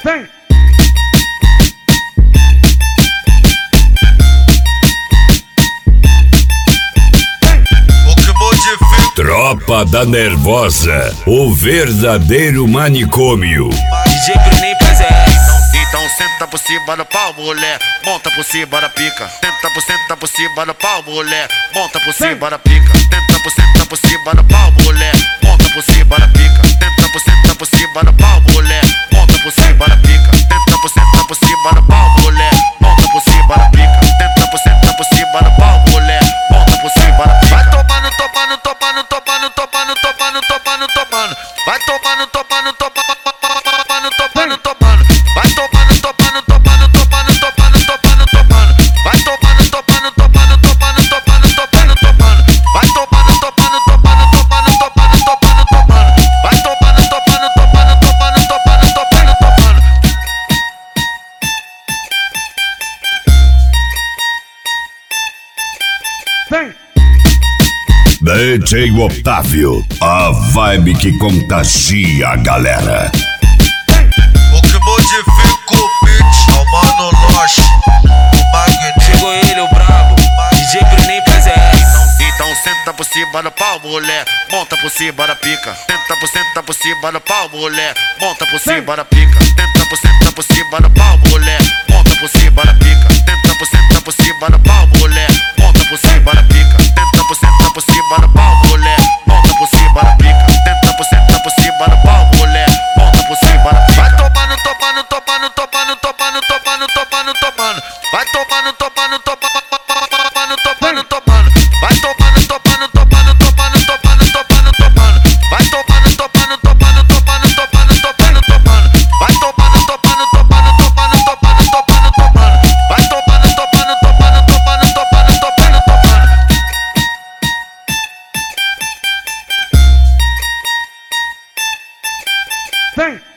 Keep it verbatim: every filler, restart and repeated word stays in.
Vem! Tropa da Nervosa, o verdadeiro manicômio. D J Bruninho faz essa. Então senta por cima do pau, mulher, monta por cima da pica. Tenta por senta por cima do pau, mulher, monta por cima da pica. Tenta por senta por cima do pau, mulher, monta por cima da pica. Tenta por senta por cima do pau, mulher, monta por cima da pica. Tenta por senta por cima do pau, mulher, monta por cima da pica. Tenta por senta por cima do pau, mulher, monta por cima da pica. Vai tomando, tomando, tomando, tomando, tomando, tomando, tomando, tomando. Vai tomando, tomando, tomando, tomando, tomando, tomando. Vai tomando, tomando, tomando, tomando, tomando, tomando, tomando. Vai tomando, tomando, tomando, tomando, tomando, tomando, tomando. Vai tomando, tomando, tomando, tomando, tomando, tomando, tomando. Vai tomando, tomando, tomando, tomando, tomando, tomando, tomando. Vem! D J Otávio, a vibe que contagia a galera. O que modifica o beat é o Mano Loche, o Magneto. Chegou ele, o brabo. D J Bruninho faz essa. Então senta por cima do pau, mulher, monta por cima da pica. Tenta por senta por cima do pau, mulher, monta por cima da pica. Tenta por senta por cima do pau, mulher, monta por cima da pica. Tenta por senta por cima do pau, mulher, monta por cima da pica. Tenta por senta por cima do pau, mulher, monta por cima da pica. Tenta por senta por cima do pau, mulher, monta por cima da pica. Vai tomando, tomando, tomando, tomando, tomando, tomando, tomando, tomando. Vai tomando, tomando, tomando, tomando, tomando, tomando. Vai tomando, tomando, tomando, tomando, tomando, tomando, tomando. Vai tomando, tomando, tomando, tomando, tomando, tomando, tomando. Vai tomando, tomando, tomando, tomando, tomando, tomando, tomando. Vai tomando, tomando, tomando, tomando, tomando, tomando, tomando. Vem!